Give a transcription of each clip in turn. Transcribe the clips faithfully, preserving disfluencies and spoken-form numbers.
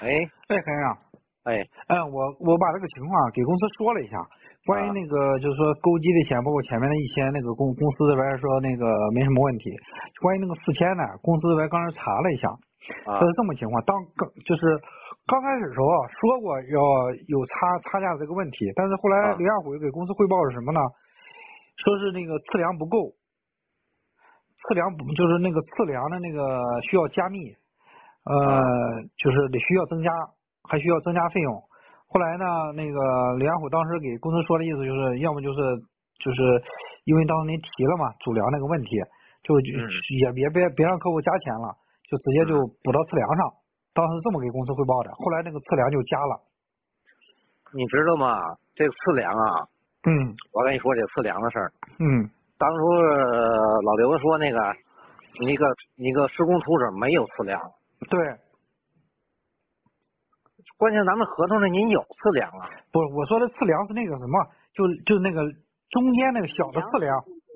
哎哎，黑啊， 哎， 嗯，我我把这个情况给公司说了一下，关于那个就是说勾机的钱，包括前面的一千那个公公司这边说那个没什么问题，关于那个四千呢，公司这边刚才查了一下， 啊它是这么情况，当刚就是刚开始的时候啊说过要有差差价这个问题，但是后来啊刘亚虎给公司汇报是什么呢？说是那个测量不够，测量不就是那个测量的那个需要加密。呃，就是得需要增加，还需要增加费用。后来呢，那个刘亚虎当时给公司说的意思就是，要么就是就是因为当时您提了嘛，主梁那个问题，就嗯也别别别让客户加钱了，就直接就补到测量上。当时这么给公司汇报的，后来那个测量就加了。 你知道吗？这个测量啊， 嗯我跟你说这测量的事儿。 嗯， 当初呃老刘说那个，你个你个施工图纸没有测量， 对， 关键咱们合同上您有测量啊。 不，我说的测量是那个什么，就就那个中间那个小的测量。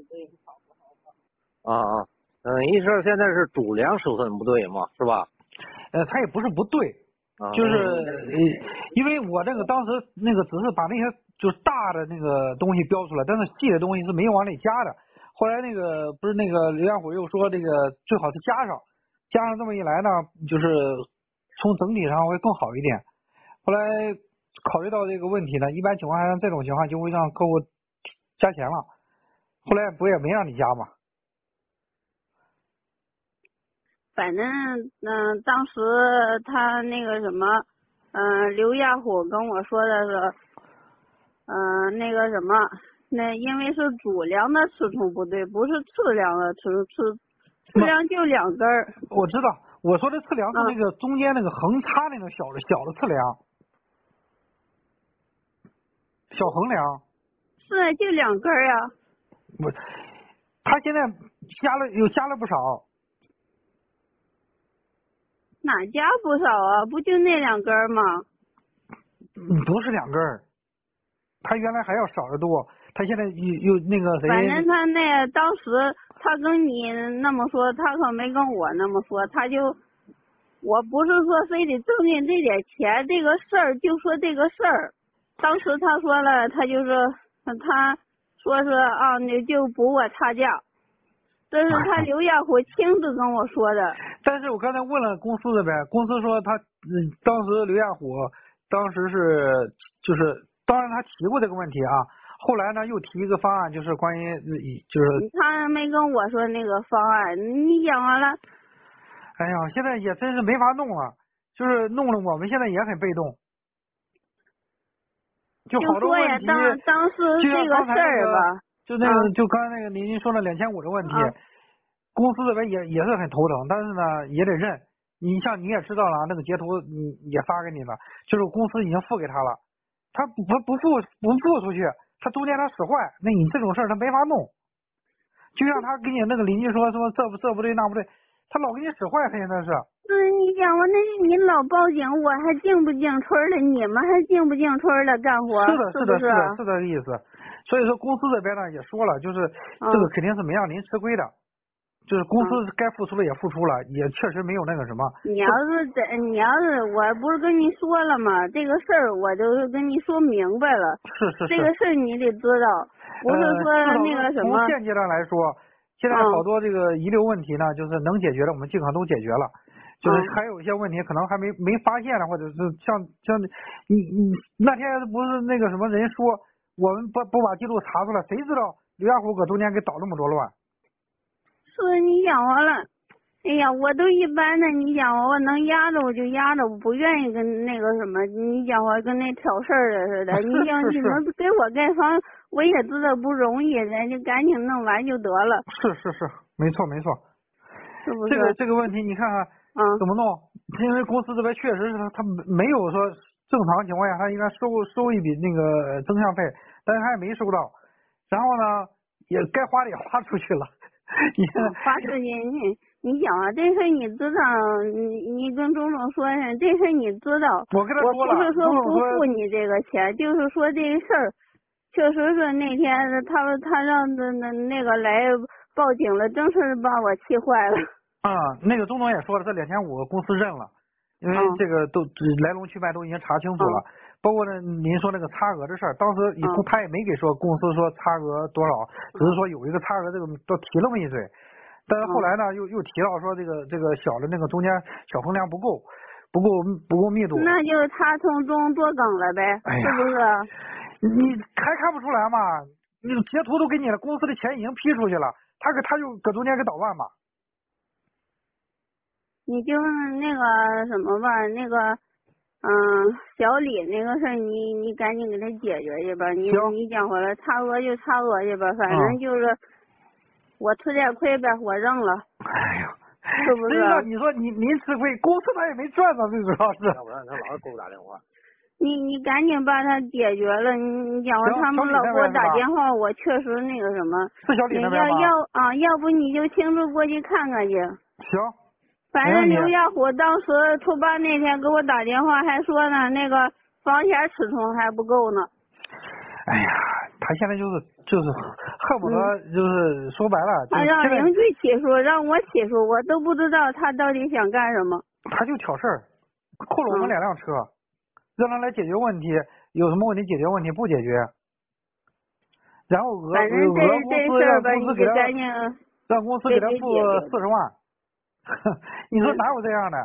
啊啊，嗯，意思现在是主梁尺寸不对嘛，是吧？ 呃，他也不是不对， 啊， 就是呃，因为我那个当时那个只是把那些就是大的那个东西标出来，但是细的东西是没有往里加的。后来那个不是那个刘亚虎又说这个最好是加上，加上这么一来呢，就是从整体上会更好一点。后来考虑到这个问题呢，一般情况下这种情况就会让客户加钱了。后来不也没让你加嘛。 反正嗯、呃，当时他那个什么，嗯、呃，刘亚虎跟我说的是，嗯、呃，那个什么，那因为是主梁的尺寸不对，不是次梁的尺寸，次梁就两根儿。 我知道，我说的测量是那个中间那个横插那个小的小的测量，小横梁。 是啊，就两根儿呀。 不，他现在加了有加了不少。 哪加不少啊？不就那两根儿吗？ 嗯，不是两根儿，他原来还要少得多。他现在又又那个谁？ 反正他那当时他跟你那么说，他可没跟我那么说。他就，我不是说非得挣进这点钱，这个事儿就说这个事儿。当时他说了，他就是他说是啊，你就补我差价。这是他刘亚虎亲自跟我说的。 但是我刚才问了公司这边，公司说他嗯，当时刘亚虎当时是就是当然他提过这个问题啊，后来呢又提一个方案，就是关于就是他没跟我说那个方案，你讲完了。 哎呀，现在也真是没法弄了，就是弄得我们现在也很被动。就好多问题， 当当时这个事儿吧， 就那个，就刚才那个您说的两千五的问题， 啊、 公司这边也也是很头疼，但是呢也得认。你像你也知道了，那个截图你也发给你了，就是公司已经付给他了，他不不付不付出去，他中间他使坏，那你这种事儿他没法弄。就像他给你那个邻居说说这不这不对那不对，他老给你使坏，他现在是。 嗯，你讲我那是你老报警，我还进不进村了？你们还进不进村了干活？ 是的，是的， 是是的，是这个意思。所以说公司这边呢也说了，就是这个肯定是没让您吃亏的，嗯、就是公司该付出的也付出了，也确实没有那个什么。 你要是在，你要是我不是跟你说了吗？这个事儿我就是跟你说明白了。 是是是。 这个事儿你得知道，不是说那个什么。 从现阶段来说，现在好多这个遗留问题呢，就是能解决的我们尽可能都解决了。就是还有一些问题可能还没没发现了，或者是像像你你那天不是那个什么人说我们不不把记录查出来，谁知道刘亚虎搁中间给捣那么多乱。 是你讲完了，哎呀，我都一般的，你讲我能压着我就压着，我不愿意跟那个什么，你讲我跟那挑事儿的似的。你讲你们给我盖房，我也知道不容易，人家赶紧弄完就得了。 是是是，没错没错。 是不是？ 这个这个问题你看看。 嗯， 怎么弄？因为公司这边确实是他他没有说正常情况下他应该收收一笔那个增项费，但是他也没收到，然后呢也该花的也花出去了。你花出去你你讲啊，这事你知道，你你跟钟总说一声，这事你知道。 我跟他说了， 我不是说不付你这个钱，就是说这个事儿，确实是那天他他让那那那个来报警了，真是把我气坏了。 啊、嗯，那个钟总也说了，这两千五公司认了， 因为这个都来龙去脉都已经查清楚了。嗯包括呢，您说那个差额的事儿，当时也不，他也没给说公司说差额多少，只是说有一个差额这个都提了那么一嘴，但是后来呢，又又提到说这个这个小的那个中间小风量不够，不够不够密度， 那就是他从中多更了呗， 哎、 是不是？ 你还看不出来吗？你截图都给你了，公司的钱已经批出去了，他给他就搁中间给捣乱嘛。 你就那个什么吧，那个。嗯，小李那个事儿，你你赶紧给他解决去吧。你你讲回来，差额就差额去吧，反正就是、嗯、我吃点亏呗，我认了。 哎呀， 是不是？ 那你说你您吃亏，公司他也没赚呢，最主要是。 要不然他老是给我打电话。 你你赶紧把他解决了。你你讲完他们老给我打电话，我确实那个什么。 是小李那边吗？要要啊，要不你就亲自过去看看去。 行。 反正刘家虎当时初八那天给我打电话，还说呢，那个房钱尺寸还不够呢。 哎呀，他现在就是就是恨不得就是说白了， 他、嗯、让邻居起诉，让我起诉，我都不知道他到底想干什么。 他就挑事儿，扣了我们两辆车，嗯、让他来解决问题，有什么问题解决问题不解决，然后俄反正这俄公司让公司给他让公司给他付四十万。你说哪有这样的？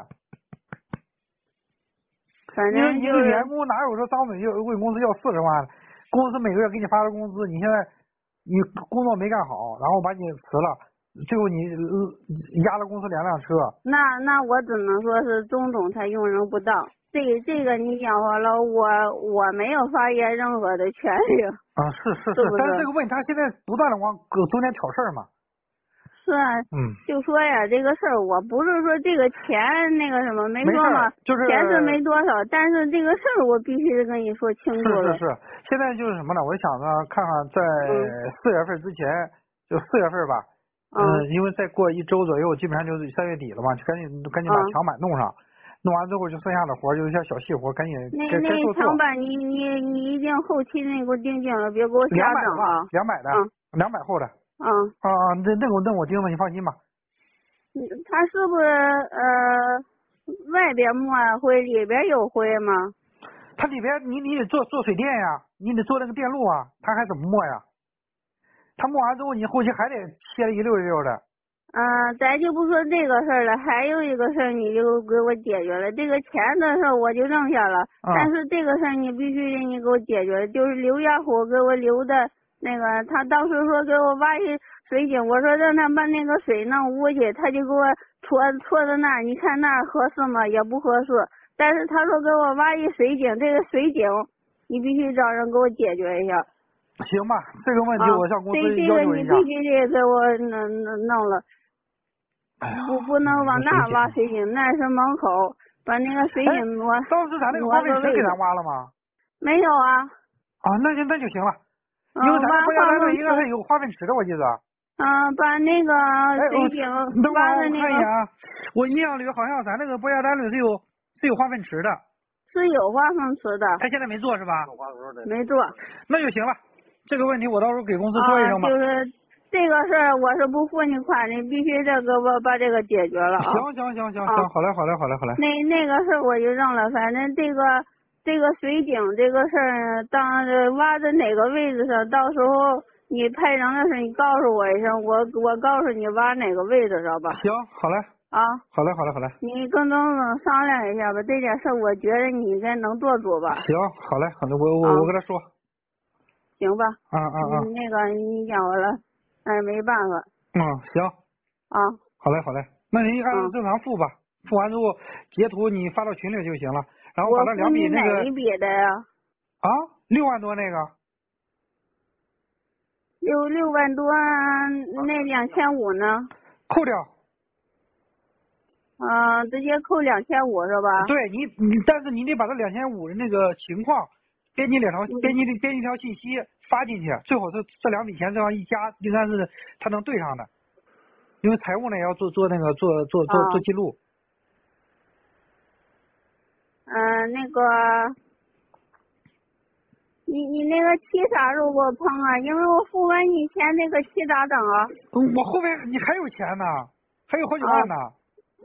反正、就是、 你一个员工哪有说张嘴就问公司要四十万？公司每个月给你发的工资，你现在你工作没干好，然后把你辞了，最后你压了公司两辆车。 那那我只能说是钟总他用人不当。这个这个你讲话了，我我没有发言任何的权利。 啊，是是是， 是是但是这个问题他现在不断的往中间挑事儿嘛。 是啊， 嗯， 就说呀，这个事儿我不是说这个钱那个什么没说嘛， 就是钱是没多少，但是这个事儿我必须得跟你说清楚了。 是是是，现在就是什么呢？我想着看看在四月份之前，嗯、就四月份吧，嗯、呃，因为再过一周左右，基本上就是三月底了嘛，就赶紧赶紧把墙板弄上，嗯、弄完之后就剩下的活就是一些小细活，赶紧该那那墙板你你你一定后期那给我定定了，别给我瞎整啊。 两百的，两百厚的。 嗯啊啊，那那我那我盯着，你放心吧。 嗯，他是不是呃外边抹灰，里边有灰吗？ 他里边你你得做做水电呀，你得做那个电路啊，他还怎么抹呀？他抹完之后，你后期还得切的一溜一溜的。 嗯、呃，咱就不说这个事儿了，还有一个事儿你就给我解决了。这个钱的事儿我就扔下了，嗯、但是这个事儿你必须得你给我解决，就是刘家虎给我留的。那个他当时说给我挖一水井，我说让他把那个水弄屋去，他就给我戳戳到那儿，你看那儿合适吗？也不合适。但是他说给我挖一水井，这个水井你必须找人给我解决一下。 行吧，这个问题我向公司要求一下。 这这个你必须得给我弄弄弄了，不不能往那儿挖水井，那是门口，把那个水井挪。 当时咱那个化粪池给咱挖了吗？ 没有啊。 啊，那就那就行了。因为咱们国家单位应该还有化粪池的，我记得。 嗯，把那个水井挖的那个。 我看一眼啊，我印象里好像咱那个国家单位是有是有化粪池的。 是有化粪池的。 他现在没做是吧？ 没做。 那就行了，这个问题我到时候给公司说一声吧。 啊，就是这个事儿，我是不付你款的，必须得给我把这个解决了啊。 行行行行行，好嘞好嘞好嘞好嘞。 那那个事儿我就扔了，反正这个。这个水井这个事儿，当挖在哪个位置上，到时候你派人的时候，你告诉我一声，我我告诉你挖哪个位置上吧。 行，好嘞。 啊， 好嘞，好嘞，好嘞。 你跟钟总商量一下吧，这件事我觉得你应该能做主吧。 行，好嘞，好嘞，我我、啊、我跟他说。 行吧。 啊啊啊。 那个你讲完了，哎，没办法。 嗯，行。 啊。 好嘞，好嘞，那您按照正常付吧，嗯、付完之后截图你发到群里就行了。然后把那两笔那个哪一笔的呀？ 啊，六万多那个。 六六万多，那两千五呢？ 扣掉。 啊、呃，直接扣两千五是吧？ 对你，你但是你得把这两千五的那个情况编辑两条，编辑编辑一条信息发进去，最好是这两笔钱这样一加，应该是它能对上的，因为财务呢也要做做那个做做做做记录。 嗯、呃，那个，你你那个气啥时候给我碰啊？因为我付完你钱，那个气咋整啊？ 我后面你还有钱呢，还有好几万呢。啊、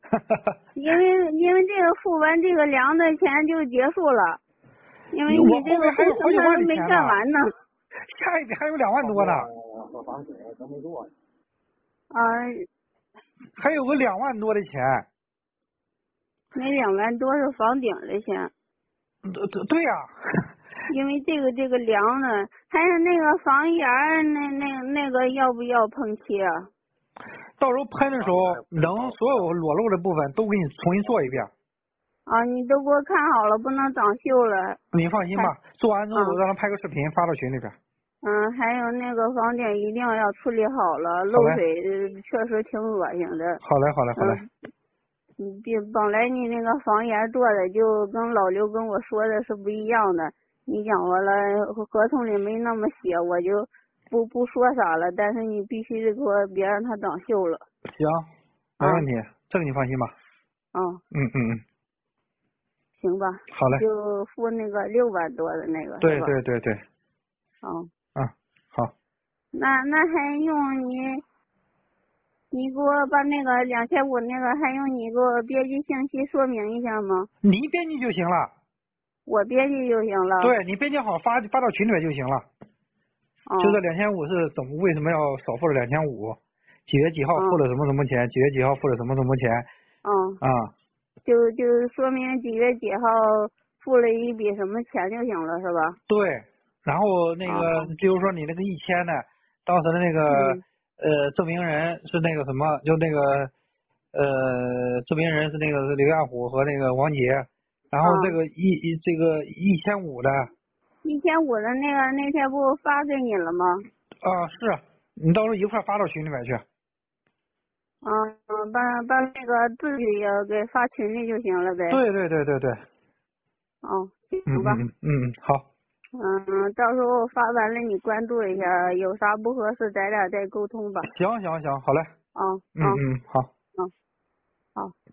因为因为这个付完这个粮的钱就结束了，因为你这个工程还没干完呢。 下一笔还有两万多呢。 和房水都没做。 啊。 还有个两万多的钱。 那两万多是房顶的钱。 对对对呀、啊。 因为这个这个梁呢，还有那个房檐那那那个要不要喷漆啊？ 到时候喷的时候，能所有裸露的部分都给你重新做一遍。 啊，你都给我看好了，不能长锈了。 你放心吧，做完之后嗯、 让他拍个视频发到群里边。 嗯，还有那个房顶一定要处理好了，漏水确实挺恶心的。 好嘞，好嘞，好嘞。 嗯，比本来你那个房檐做的就跟老刘跟我说的是不一样的。你讲完了，合同里没那么写，我就不不说啥了。但是你必须得给我别让它长锈了。 行，没问题，啊、这个你放心吧。 嗯嗯嗯嗯。 行吧。 好嘞。 就付那个六万多的那个。 对对对对。 嗯。 嗯，好。 那那还用你，你给我把那个两千五那个还用你给我编辑信息说明一下吗？ 你编辑就行了。 我编辑就行了。 对，你编辑好发发到群里面就行了。 嗯、 就这两千五是怎么为什么要少付了两千五？几月几号付了什么什么钱？嗯、几月几号付了什么什么钱？ 嗯。 啊。 就就说明几月几号付了一笔什么钱就行了，是吧？ 对。然后那个， 嗯、 比如说你那个一千的，当时的那个、 嗯、 呃证明人是那个什么，就那个呃证明人是那个刘亚虎和那个王杰。然后这个一一这个一千五的， 一千五的那个那天不发给你了吗？ 啊，是你到时候一块发到群里面去。 嗯嗯，把把那个字据也给发群里就行了呗。 对对对对对。 哦，行吧。 嗯嗯嗯嗯，好。 嗯，到时候发完了你关注一下，有啥不合适咱俩再沟通吧。 行行行，好嘞。 嗯嗯嗯，好。 嗯，好。